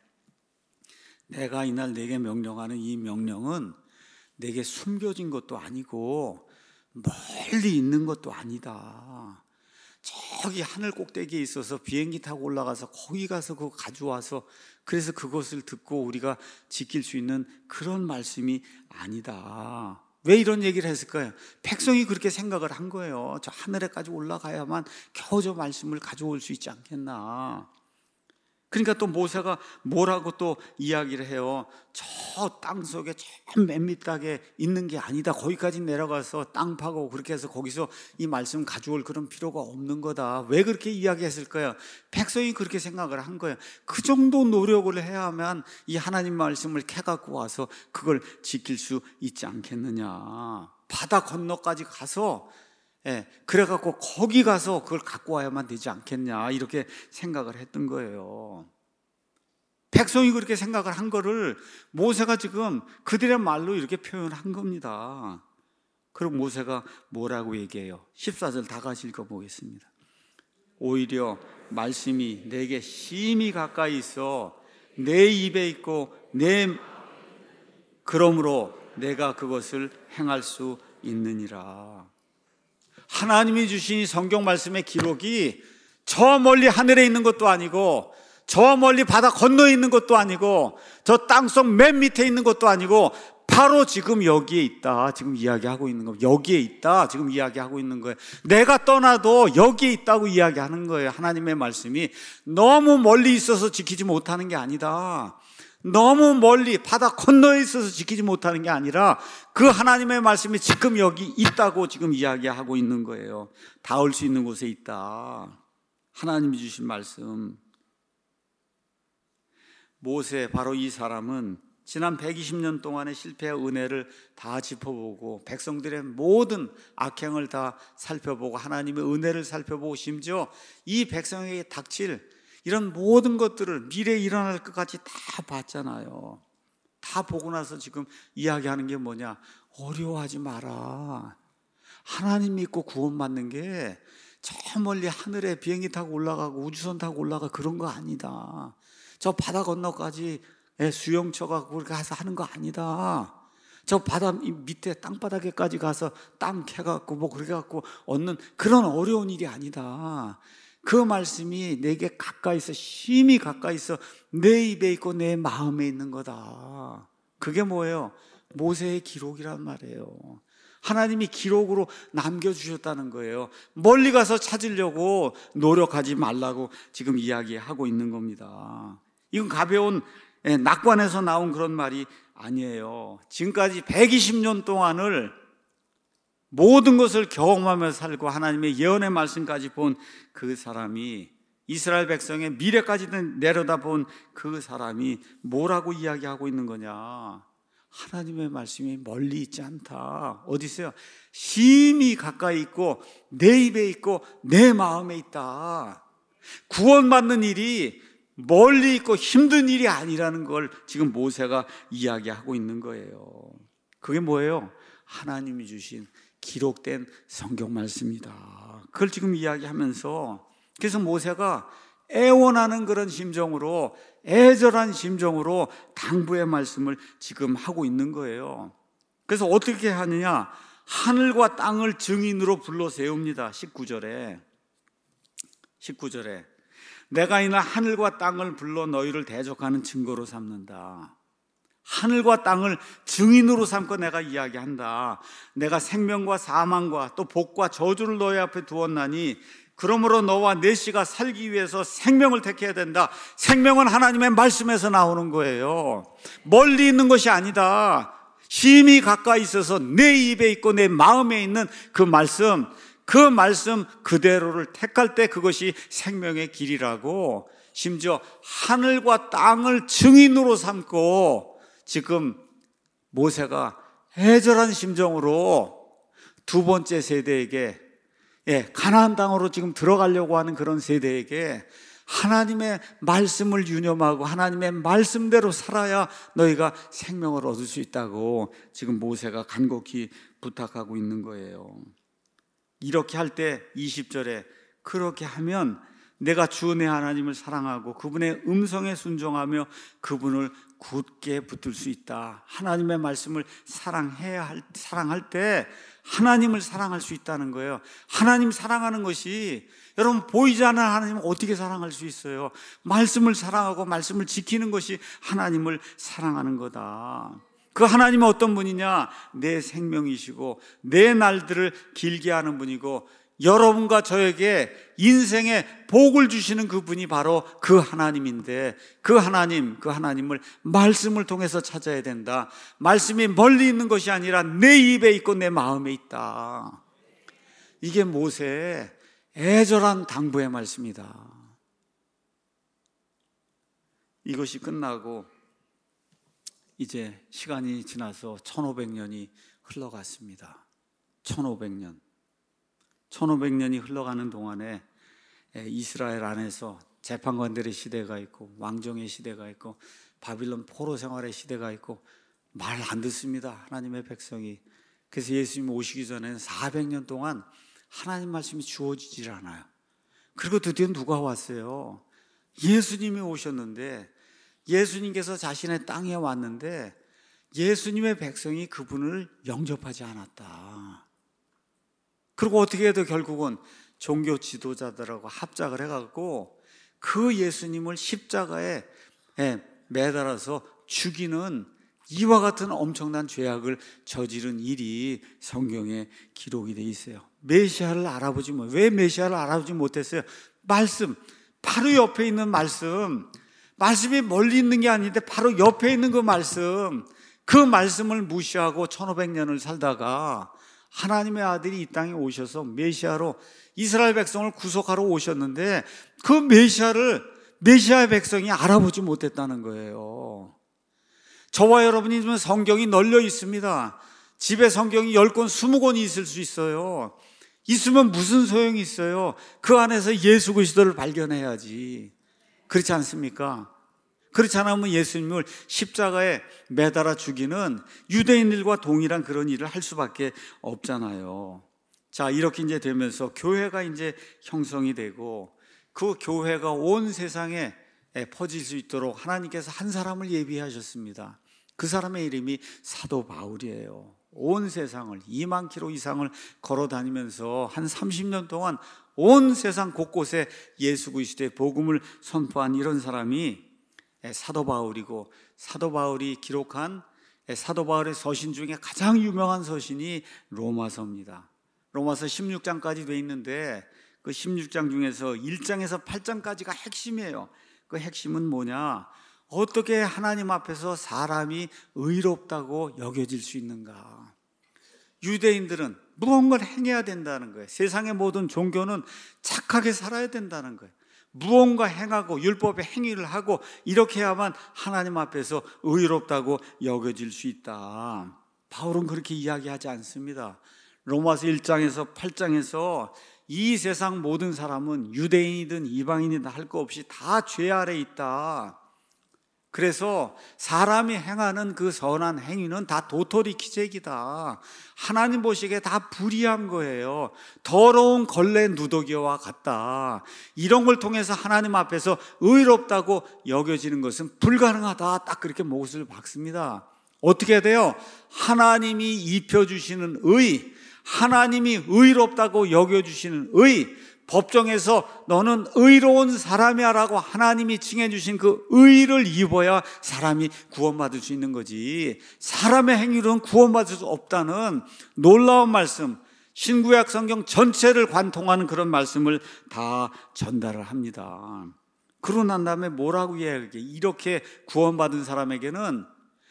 내가 이날 내게 명령하는 이 명령은 내게 숨겨진 것도 아니고 멀리 있는 것도 아니다. 저기 하늘 꼭대기에 있어서 비행기 타고 올라가서 거기 가서 그거 가져와서 그래서 그것을 듣고 우리가 지킬 수 있는 그런 말씀이 아니다. 왜 이런 얘기를 했을까요? 백성이 그렇게 생각을 한 거예요. 저 하늘에까지 올라가야만 겨우 저 말씀을 가져올 수 있지 않겠나. 그러니까 또 모세가 뭐라고 또 이야기를 해요. 저 땅속에 저 맨 밑바닥에 있는 게 아니다. 거기까지 내려가서 땅 파고 그렇게 해서 거기서 이 말씀 가져올 그런 필요가 없는 거다. 왜 그렇게 이야기했을까요? 백성이 그렇게 생각을 한 거예요. 그 정도 노력을 해야만 이 하나님 말씀을 캐갖고 와서 그걸 지킬 수 있지 않겠느냐. 바다 건너까지 가서 그래갖고 거기 가서 그걸 갖고 와야만 되지 않겠냐, 이렇게 생각을 했던 거예요. 백성이 그렇게 생각을 한 거를 모세가 지금 그들의 말로 이렇게 표현한 겁니다. 그럼 모세가 뭐라고 얘기해요? 14절 다 같이 읽어보겠습니다. 오히려 말씀이 내게 심히 가까이 있어 내 입에 있고 그러므로 내가 그것을 행할 수 있느니라. 하나님이 주신 성경 말씀의 기록이 저 멀리 하늘에 있는 것도 아니고 저 멀리 바다 건너에 있는 것도 아니고 저 땅속 맨 밑에 있는 것도 아니고 바로 지금 여기에 있다, 지금 이야기하고 있는 겁니다. 여기에 있다, 지금 이야기하고 있는 거예요. 내가 떠나도 여기에 있다고 이야기하는 거예요. 하나님의 말씀이 너무 멀리 있어서 지키지 못하는 게 아니다. 너무 멀리 바다 건너에 있어서 지키지 못하는 게 아니라 그 하나님의 말씀이 지금 여기 있다고 지금 이야기하고 있는 거예요. 닿을 수 있는 곳에 있다. 하나님이 주신 말씀. 모세, 바로 이 사람은 지난 120년 동안의 실패의 은혜를 다 짚어보고 백성들의 모든 악행을 다 살펴보고 하나님의 은혜를 살펴보고 심지어 이 백성에게 닥칠 이런 모든 것들을 미래에 일어날 것 같이 다 봤잖아요. 다 보고 나서 지금 이야기하는 게 뭐냐? 어려워하지 마라. 하나님 믿고 구원받는 게 저 멀리 하늘에 비행기 타고 올라가고 우주선 타고 올라가 그런 거 아니다. 저 바다 건너까지 수영쳐 가고 그렇게 해서 하는 거 아니다. 저 바다 밑에 땅바닥에까지 가서 땅 캐갖고 뭐 그렇게 갖고 얻는 그런 어려운 일이 아니다. 그 말씀이 내게 가까이서, 심히 가까이서 내 입에 있고 내 마음에 있는 거다. 그게 뭐예요? 모세의 기록이란 말이에요. 하나님이 기록으로 남겨주셨다는 거예요. 멀리 가서 찾으려고 노력하지 말라고 지금 이야기하고 있는 겁니다. 이건 가벼운 낙관에서 나온 그런 말이 아니에요. 지금까지 120년 동안을 모든 것을 경험하며 살고 하나님의 예언의 말씀까지 본 그 사람이, 이스라엘 백성의 미래까지 내려다본 그 사람이 뭐라고 이야기하고 있는 거냐? 하나님의 말씀이 멀리 있지 않다. 어디 있어요? 심히 가까이 있고 내 입에 있고 내 마음에 있다. 구원받는 일이 멀리 있고 힘든 일이 아니라는 걸 지금 모세가 이야기하고 있는 거예요. 그게 뭐예요? 하나님이 주신 기록된 성경 말씀이다. 그걸 지금 이야기하면서, 그래서 모세가 애원하는 그런 심정으로, 애절한 심정으로 당부의 말씀을 지금 하고 있는 거예요. 그래서 어떻게 하느냐? 하늘과 땅을 증인으로 불러 세웁니다. 19절에 내가 이날 하늘과 땅을 불러 너희를 대적하는 증거로 삼는다. 하늘과 땅을 증인으로 삼고 내가 이야기한다. 내가 생명과 사망과 또 복과 저주를 너희 앞에 두었나니 그러므로 너와 내 씨가 살기 위해서 생명을 택해야 된다. 생명은 하나님의 말씀에서 나오는 거예요. 멀리 있는 것이 아니다. 심히 가까이 있어서 내 입에 있고 내 마음에 있는 그 말씀 그대로를 택할 때 그것이 생명의 길이라고, 심지어 하늘과 땅을 증인으로 삼고 지금 모세가 애절한 심정으로 두 번째 세대에게, 가나안 땅으로 지금 들어가려고 하는 그런 세대에게 하나님의 말씀을 유념하고 하나님의 말씀대로 살아야 너희가 생명을 얻을 수 있다고 지금 모세가 간곡히 부탁하고 있는 거예요. 이렇게 할 때 20절에 그렇게 하면 내가 주 내 하나님을 사랑하고 그분의 음성에 순종하며 그분을 굳게 붙들 수 있다. 하나님의 말씀을 사랑할 때 하나님을 사랑할 수 있다는 거예요. 하나님 사랑하는 것이, 여러분 보이지 않는 하나님을 어떻게 사랑할 수 있어요? 말씀을 사랑하고 말씀을 지키는 것이 하나님을 사랑하는 거다. 그 하나님은 어떤 분이냐? 내 생명이시고 내 날들을 길게 하는 분이고 여러분과 저에게 인생의 복을 주시는 그분이 바로 그 하나님인데, 그 하나님을 말씀을 통해서 찾아야 된다. 말씀이 멀리 있는 것이 아니라 내 입에 있고 내 마음에 있다. 이게 모세의 애절한 당부의 말씀이다. 이것이 끝나고 이제 시간이 지나서 1500년이 흘러갔습니다. 1500년이 흘러가는 동안에 이스라엘 안에서 재판관들의 시대가 있고 왕정의 시대가 있고 바빌론 포로 생활의 시대가 있고 말 안 듣습니다, 하나님의 백성이. 그래서 예수님 오시기 전에는 400년 동안 하나님 말씀이 주어지질 않아요. 그리고 드디어 누가 왔어요? 예수님이 오셨는데, 예수님께서 자신의 땅에 왔는데 예수님의 백성이 그분을 영접하지 않았다. 그리고 어떻게 해도 결국은 종교 지도자들하고 합작을 해갖고 그 예수님을 십자가에 매달아서 죽이는 이와 같은 엄청난 죄악을 저지른 일이 성경에 기록이 돼 있어요. 메시아를 알아보지 못. 왜 메시아를 알아보지 못했어요? 말씀, 바로 옆에 있는 말씀이 멀리 있는 게 아닌데 바로 옆에 있는 그 말씀을 무시하고 1500년을 살다가 하나님의 아들이 이 땅에 오셔서 메시아로 이스라엘 백성을 구속하러 오셨는데 그 메시아의 백성이 알아보지 못했다는 거예요. 저와 여러분이 지금 성경이 널려 있습니다. 집에 성경이 10권, 20권이 있을 수 있어요. 있으면 무슨 소용이 있어요? 그 안에서 예수 그리스도를 발견해야지. 그렇지 않습니까? 그렇지 않으면 예수님을 십자가에 매달아 죽이는 유대인들과 동일한 그런 일을 할 수밖에 없잖아요. 자, 이렇게 이제 되면서 교회가 이제 형성이 되고 그 교회가 온 세상에 퍼질 수 있도록 하나님께서 한 사람을 예비하셨습니다. 그 사람의 이름이 사도 바울이에요. 온 세상을 2만 킬로 이상을 걸어 다니면서 한 30년 동안 온 세상 곳곳에 예수 그리스도의 복음을 선포한 이런 사람이 사도 바울이고, 사도 바울이 기록한 사도 바울의 서신 중에 가장 유명한 서신이 로마서입니다. 로마서 16장까지 돼 있는데 그 16장 중에서 1장에서 8장까지가 핵심이에요. 그 핵심은 뭐냐? 어떻게 하나님 앞에서 사람이 의롭다고 여겨질 수 있는가? 유대인들은 무언가를 행해야 된다는 거예요. 세상의 모든 종교는 착하게 살아야 된다는 거예요. 무언가 행하고 율법의 행위를 하고 이렇게 해야만 하나님 앞에서 의롭다고 여겨질 수 있다. 바울은 그렇게 이야기하지 않습니다. 로마서 1장에서 8장에서 이 세상 모든 사람은 유대인이든 이방인이든 할 거 없이 다 죄 아래 있다. 그래서 사람이 행하는 그 선한 행위는 다 도토리 키재기다. 하나님 보시기에 다 불의한 거예요. 더러운 걸레 누더기와 같다. 이런 걸 통해서 하나님 앞에서 의롭다고 여겨지는 것은 불가능하다. 딱 그렇게 못을 박습니다. 어떻게 해야 돼요? 하나님이 입혀주시는 의, 하나님이 의롭다고 여겨주시는 의, 법정에서 너는 의로운 사람이야 라고 하나님이 칭해 주신 그 의를 입어야 사람이 구원받을 수 있는 거지, 사람의 행위로는 구원받을 수 없다는 놀라운 말씀, 신구약 성경 전체를 관통하는 그런 말씀을 다 전달을 합니다. 그러고 난 다음에 뭐라고 이야기해요? 이렇게 구원받은 사람에게는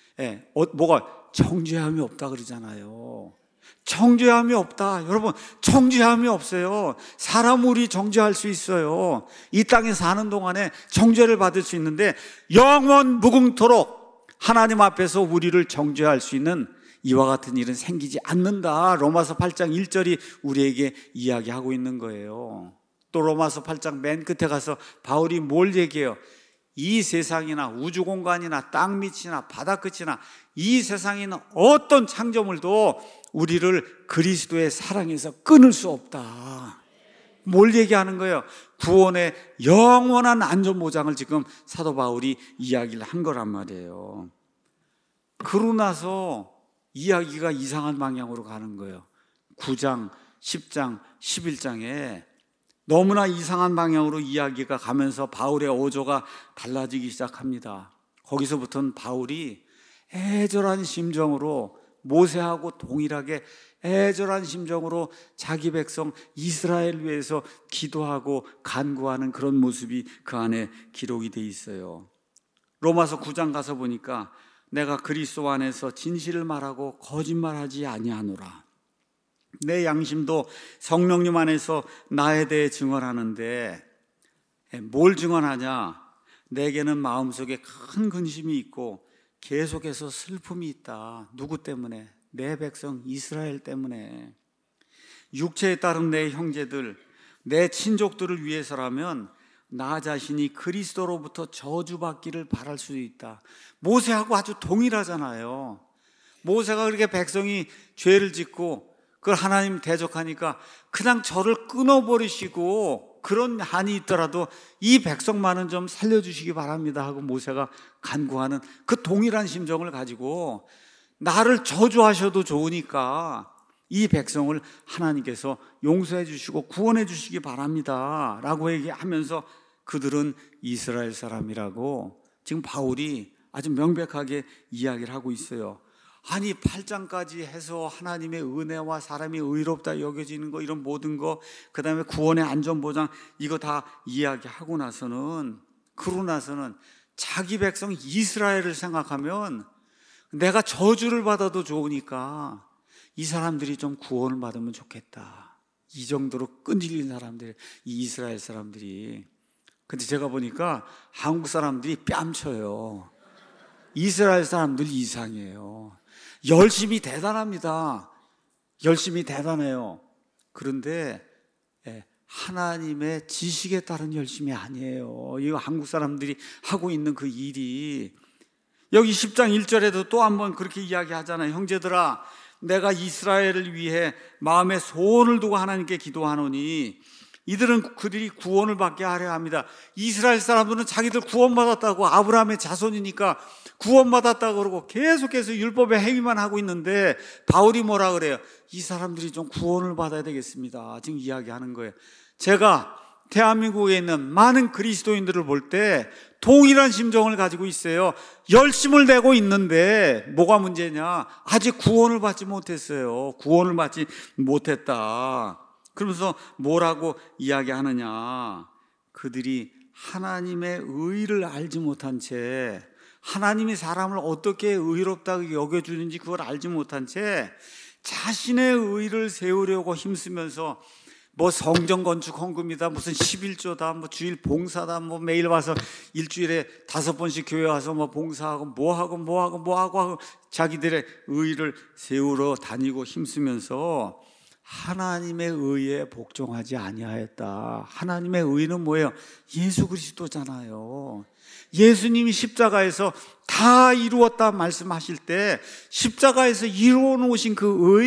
뭐가 정죄함이 없다 그러잖아요. 정죄함이 없다. 여러분, 정죄함이 없어요. 사람 우리 정죄할 수 있어요. 이 땅에 사는 동안에 정죄를 받을 수 있는데 영원 무궁토록 하나님 앞에서 우리를 정죄할 수 있는 이와 같은 일은 생기지 않는다. 로마서 8장 1절이 우리에게 이야기하고 있는 거예요. 또 로마서 8장 맨 끝에 가서 바울이 뭘 얘기해요? 이 세상이나 우주 공간이나 땅 밑이나 바다 끝이나 이 세상에 있는 어떤 창조물도 우리를 그리스도의 사랑에서 끊을 수 없다. 뭘 얘기하는 거예요? 구원의 영원한 안전보장을 지금 사도 바울이 이야기를 한 거란 말이에요. 그러고 나서 이야기가 이상한 방향으로 가는 거예요. 9장, 10장, 11장에 너무나 이상한 방향으로 이야기가 가면서 바울의 어조가 달라지기 시작합니다. 거기서부터는 바울이 애절한 심정으로, 모세하고 동일하게 애절한 심정으로 자기 백성 이스라엘을 위해서 기도하고 간구하는 그런 모습이 그 안에 기록이 돼 있어요. 로마서 9장 가서 보니까 내가 그리스도 안에서 진실을 말하고 거짓말하지 아니하노라. 내 양심도 성령님 안에서 나에 대해 증언하는데 뭘 증언하냐? 내게는 마음속에 큰 근심이 있고 계속해서 슬픔이 있다. 누구 때문에? 내 백성 이스라엘 때문에. 육체에 따른 내 형제들, 내 친족들을 위해서라면 나 자신이 그리스도로부터 저주받기를 바랄 수도 있다. 모세하고 아주 동일하잖아요. 모세가 그렇게 백성이 죄를 짓고 그걸 하나님 대적하니까 그냥 저를 끊어버리시고 그런 한이 있더라도 이 백성만은 좀 살려주시기 바랍니다 하고 모세가 간구하는 그 동일한 심정을 가지고 나를 저주하셔도 좋으니까 이 백성을 하나님께서 용서해 주시고 구원해 주시기 바랍니다 라고 얘기하면서 그들은 이스라엘 사람이라고 지금 바울이 아주 명백하게 이야기를 하고 있어요. 아니 8장까지 해서 하나님의 은혜와 사람이 의롭다 여겨지는 거, 이런 모든 거, 그 다음에 구원의 안전보장, 이거 다 이야기하고 나서는, 그러고 나서는 자기 백성 이스라엘을 생각하면 내가 저주를 받아도 좋으니까 이 사람들이 좀 구원을 받으면 좋겠다. 이 정도로 끈질긴 사람들, 이 이스라엘 사람들이. 근데 제가 보니까 한국 사람들이 뺨쳐요. 이스라엘 사람들이 이상해요. 열심히 대단합니다. 열심히 대단해요. 그런데 하나님의 지식에 따른 열심이 아니에요. 이거 한국 사람들이 하고 있는 그 일이. 여기 10장 1절에도 또 한번 그렇게 이야기하잖아요. 형제들아, 내가 이스라엘을 위해 마음에 소원을 두고 하나님께 기도하노니 이들은 그들이 구원을 받게 하려 합니다. 이스라엘 사람들은 자기들 구원받았다고, 아브라함의 자손이니까 구원받았다고 그러고 계속해서 율법의 행위만 하고 있는데 바울이 뭐라 그래요? 이 사람들이 좀 구원을 받아야 되겠습니다. 지금 이야기하는 거예요. 제가 대한민국에 있는 많은 그리스도인들을 볼 때 동일한 심정을 가지고 있어요. 열심을 내고 있는데 뭐가 문제냐? 아직 구원을 받지 못했어요. 구원을 받지 못했다. 그러면서 뭐라고 이야기하느냐? 그들이 하나님의 의를 알지 못한 채, 하나님이 사람을 어떻게 의롭다고 여겨주는지 그걸 알지 못한 채 자신의 의를 세우려고 힘쓰면서 뭐 성전 건축 헌금이다, 무슨 11조다, 뭐 주일 봉사다, 뭐 매일 와서 일주일에 5번씩 교회 와서 뭐 봉사하고 뭐하고 자기들의 의를 세우러 다니고 힘쓰면서 하나님의 의에 복종하지 아니하였다. 하나님의 의는 뭐예요? 예수 그리스도잖아요. 예수님이 십자가에서 다 이루었다 말씀하실 때 십자가에서 이루어 놓으신 그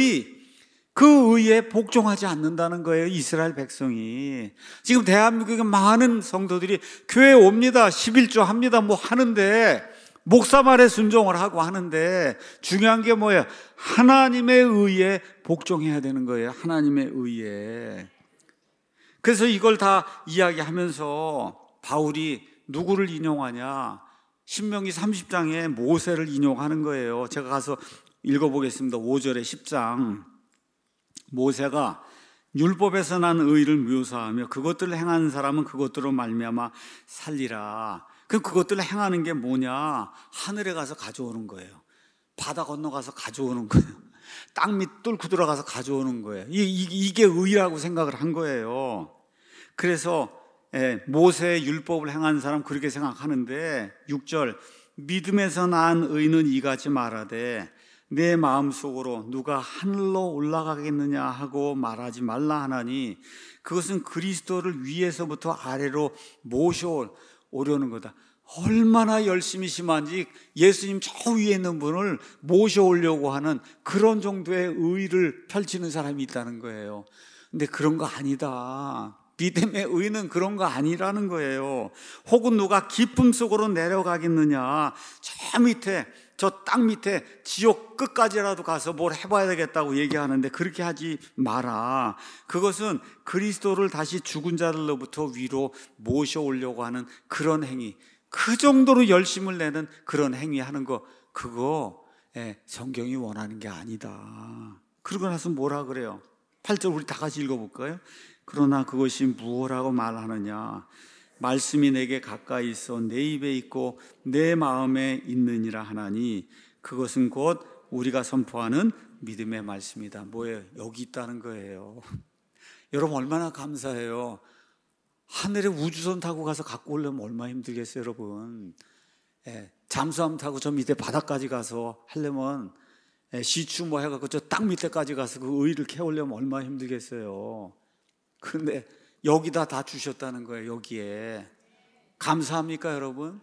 의에 복종하지 않는다는 거예요. 이스라엘 백성이. 지금 대한민국에 많은 성도들이 교회에 옵니다. 11조 합니다. 뭐 하는데, 목사 말에 순종을 하고 하는데, 중요한 게 뭐예요? 하나님의 의에 복종해야 되는 거예요. 하나님의 의에. 그래서 이걸 다 이야기하면서 바울이 누구를 인용하냐? 신명기 30장에 모세를 인용하는 거예요. 제가 가서 읽어보겠습니다. 5절에 10장. 모세가 율법에서 난 의를 묘사하며 그것들을 행하는 사람은 그것들로 말미암아 살리라. 그럼 그것들을 행하는 게 뭐냐? 하늘에 가서 가져오는 거예요. 바다 건너가서 가져오는 거예요. 땅 밑 뚫고 들어가서 가져오는 거예요. 이게 의라고 생각을 한 거예요. 그래서 모세의 율법을 행하는 사람 그렇게 생각하는데 6절 믿음에서 난 의는 이같이 말하되 내 마음속으로 누가 하늘로 올라가겠느냐 하고 말하지 말라 하나니 그것은 그리스도를 위에서부터 아래로 모셔오려는 거다. 얼마나 열심히 심한지 예수님 저 위에 있는 분을 모셔오려고 하는 그런 정도의 의를 펼치는 사람이 있다는 거예요. 근데 그런 거 아니다. 믿음의 의는 그런 거 아니라는 거예요. 혹은 누가 깊음 속으로 내려가겠느냐, 저 밑에 저 땅 밑에 지옥 끝까지라도 가서 뭘 해봐야 되겠다고 얘기하는데 그렇게 하지 마라. 그것은 그리스도를 다시 죽은 자들로부터 위로 모셔오려고 하는 그런 행위, 그 정도로 열심을 내는 그런 행위하는 거, 그거 성경이 원하는 게 아니다. 그러고 나서 뭐라 그래요? 8절 우리 다 같이 읽어볼까요? 그러나 그것이 무엇이라고 말하느냐? 말씀이 내게 가까이 있어 내 입에 있고 내 마음에 있느니라 하나니 그것은 곧 우리가 선포하는 믿음의 말씀이다. 뭐예요? 여기 있다는 거예요. 여러분 얼마나 감사해요. 하늘에 우주선 타고 가서 갖고 오려면 얼마나 힘들겠어요, 여러분. 잠수함 타고 저 밑에 바다까지 가서 하려면 시추 뭐 해갖고 저 땅 밑에까지 가서 그 의를 캐오려면 얼마나 힘들겠어요. 그런데 여기다 다 주셨다는 거예요. 여기에 감사합니까 여러분?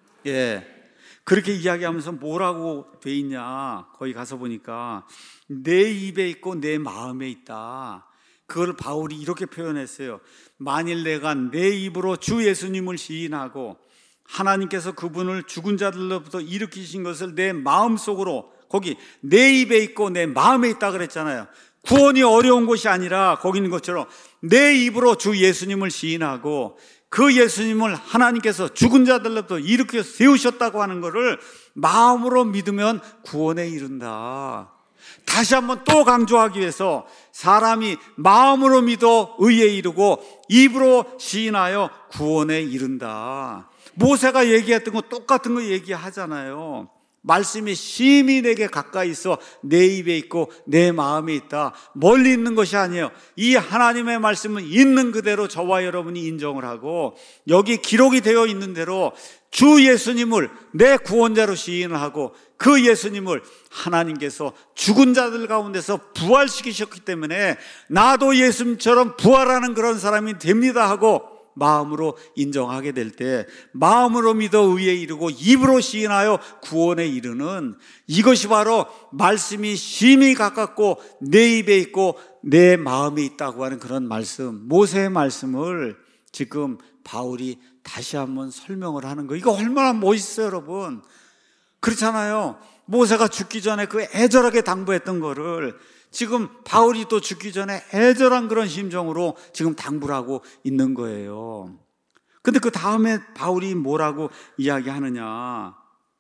그렇게 이야기하면서 뭐라고 돼 있냐, 거기 가서 보니까 내 입에 있고 내 마음에 있다. 그걸 바울이 이렇게 표현했어요. 만일 내가 내 입으로 주 예수님을 시인하고 하나님께서 그분을 죽은 자들로부터 일으키신 것을 내 마음속으로, 거기 내 입에 있고 내 마음에 있다 그랬잖아요. 구원이 어려운 것이 아니라 거기 있는 것처럼 내 입으로 주 예수님을 시인하고 그 예수님을 하나님께서 죽은 자들로부터 일으켜 세우셨다고 하는 것을 마음으로 믿으면 구원에 이른다. 다시 한번 또 강조하기 위해서 사람이 마음으로 믿어 의에 이르고 입으로 시인하여 구원에 이른다. 모세가 얘기했던 거 똑같은 거 얘기하잖아요. 말씀이 심히 내게 가까이 있어 내 입에 있고 내 마음에 있다. 멀리 있는 것이 아니에요. 이 하나님의 말씀은 있는 그대로 저와 여러분이 인정을 하고 여기 기록이 되어 있는 대로 주 예수님을 내 구원자로 시인을 하고 그 예수님을 하나님께서 죽은 자들 가운데서 부활시키셨기 때문에 나도 예수님처럼 부활하는 그런 사람이 됩니다 하고 마음으로 인정하게 될 때 마음으로 믿어 의에 이르고 입으로 시인하여 구원에 이르는, 이것이 바로 말씀이 심히 가깝고 내 입에 있고 내 마음에 있다고 하는 그런 말씀, 모세의 말씀을 지금 바울이 다시 한번 설명을 하는 거예요. 이거 얼마나 멋있어요 여러분. 그렇잖아요. 모세가 죽기 전에 그 애절하게 당부했던 거를 지금 바울이 또 죽기 전에 애절한 그런 심정으로 지금 당부를 하고 있는 거예요. 근데 그 다음에 바울이 뭐라고 이야기하느냐,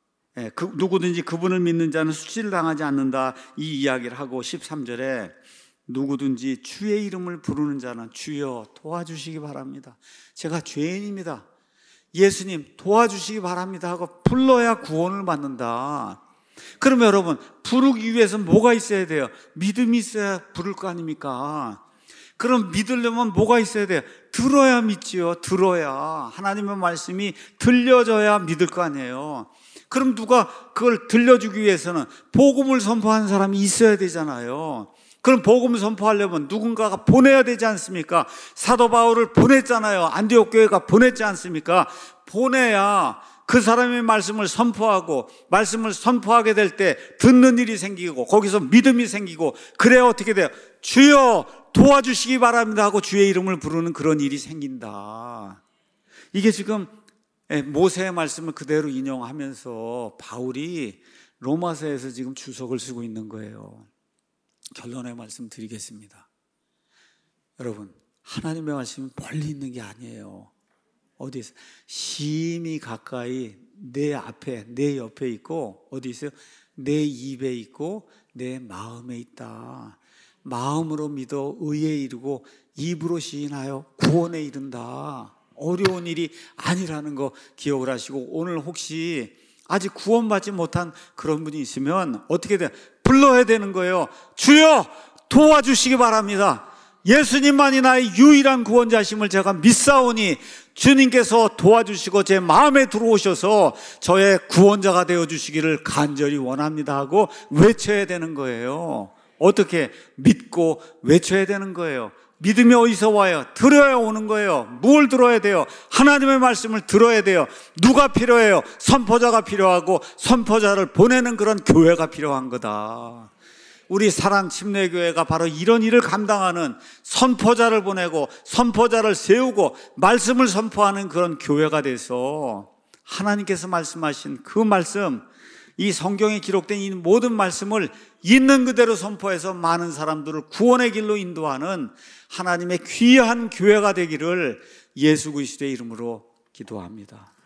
누구든지 그분을 믿는 자는 수치를 당하지 않는다, 이 이야기를 하고 13절에 누구든지 주의 이름을 부르는 자는 주여 도와주시기 바랍니다, 제가 죄인입니다, 예수님 도와주시기 바랍니다 하고 불러야 구원을 받는다. 그러면 여러분 부르기 위해서는 뭐가 있어야 돼요? 믿음이 있어야 부를 거 아닙니까? 그럼 믿으려면 뭐가 있어야 돼요? 들어야 믿지요. 들어야 하나님의 말씀이 들려져야 믿을 거 아니에요. 그럼 누가 그걸 들려주기 위해서는 복음을 선포하는 사람이 있어야 되잖아요. 그럼 복음을 선포하려면 누군가가 보내야 되지 않습니까? 사도 바울을 보냈잖아요. 안디옥 교회가 보냈지 않습니까? 보내야 그 사람의 말씀을 선포하고 말씀을 선포하게 될 때 듣는 일이 생기고 거기서 믿음이 생기고, 그래야 어떻게 돼요? 주여 도와주시기 바랍니다 하고 주의 이름을 부르는 그런 일이 생긴다. 이게 지금 모세의 말씀을 그대로 인용하면서 바울이 로마서에서 지금 주석을 쓰고 있는 거예요. 결론의 말씀 드리겠습니다. 여러분, 하나님의 말씀이 멀리 있는 게 아니에요. 어디 있어요? 심히 가까이 내 앞에, 내 옆에 있고, 어디 있어요? 내 입에 있고 내 마음에 있다. 마음으로 믿어 의에 이르고 입으로 시인하여 구원에 이른다. 어려운 일이 아니라는 거 기억을 하시고, 오늘 혹시 아직 구원받지 못한 그런 분이 있으면 어떻게 돼요? 불러야 되는 거예요. 주여 도와주시기 바랍니다. 예수님만이 나의 유일한 구원자심을 제가 믿사오니 주님께서 도와주시고 제 마음에 들어오셔서 저의 구원자가 되어주시기를 간절히 원합니다 하고 외쳐야 되는 거예요. 어떻게? 믿고 외쳐야 되는 거예요. 믿음이 어디서 와요? 들어야 오는 거예요. 뭘 들어야 돼요? 하나님의 말씀을 들어야 돼요. 누가 필요해요? 선포자가 필요하고 선포자를 보내는 그런 교회가 필요한 거다. 우리 사랑 침례교회가 바로 이런 일을 감당하는, 선포자를 보내고 선포자를 세우고 말씀을 선포하는 그런 교회가 돼서 하나님께서 말씀하신 그 말씀, 이 성경에 기록된 이 모든 말씀을 있는 그대로 선포해서 많은 사람들을 구원의 길로 인도하는 하나님의 귀한 교회가 되기를 예수 그리스도의 이름으로 기도합니다.